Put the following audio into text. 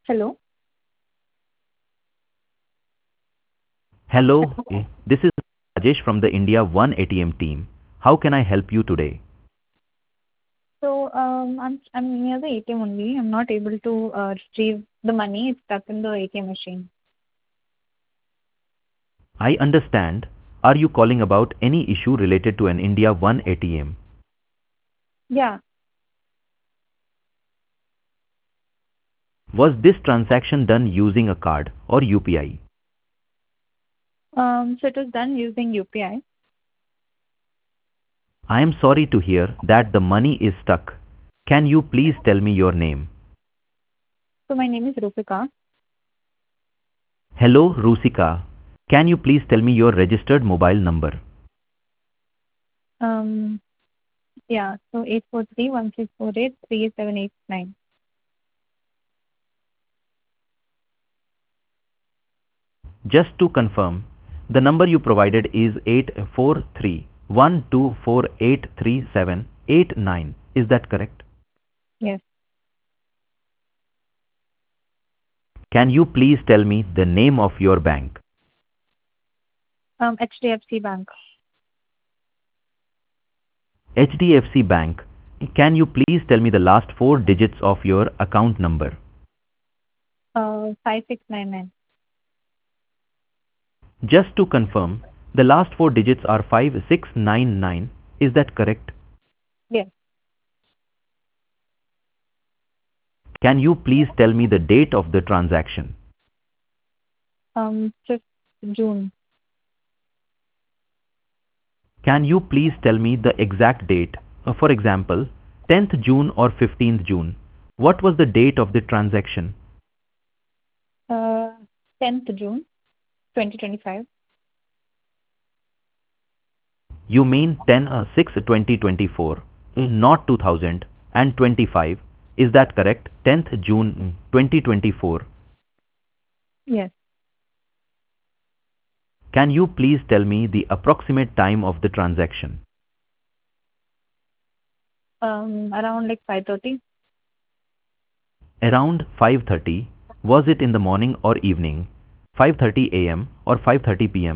Hello. Hello, this is Rajesh from the India One ATM team. How can I help you today? So, I'm near the ATM only. I'm not able to retrieve the money. It's stuck in the ATM machine. I understand. Are you calling about any issue related to an India One ATM? Yeah. Was this transaction done using a card or UPI? So it was done using UPI. I am sorry to hear that the money is stuck. Can you please tell me your name? So my name is Rupika. Hello, Rusika. Can you please tell me your registered mobile number? Um, yeah. So 843-1648-3789. Just to confirm, the number you provided is 843-1248-3789. Is that correct? Yes. Can you please tell me the name of your bank? HDFC Bank. HDFC Bank. Can you please tell me the last four digits of your account number? 5699. Just to confirm, the last four digits are 5699. Is that correct? Yes. Can you please tell me the date of the transaction? 5th June. Can you please tell me the exact date? For example, 10th June or 15th June. What was the date of the transaction? Uh, 10th June 2025. You mean 10/6/2024, not 2025. Is that correct? 10th June 2024. Yes. Can you please tell me the approximate time of the transaction? Around like 5:30. Around 5:30. Was it in the morning or evening? 5:30 a.m. or 5:30 p.m.?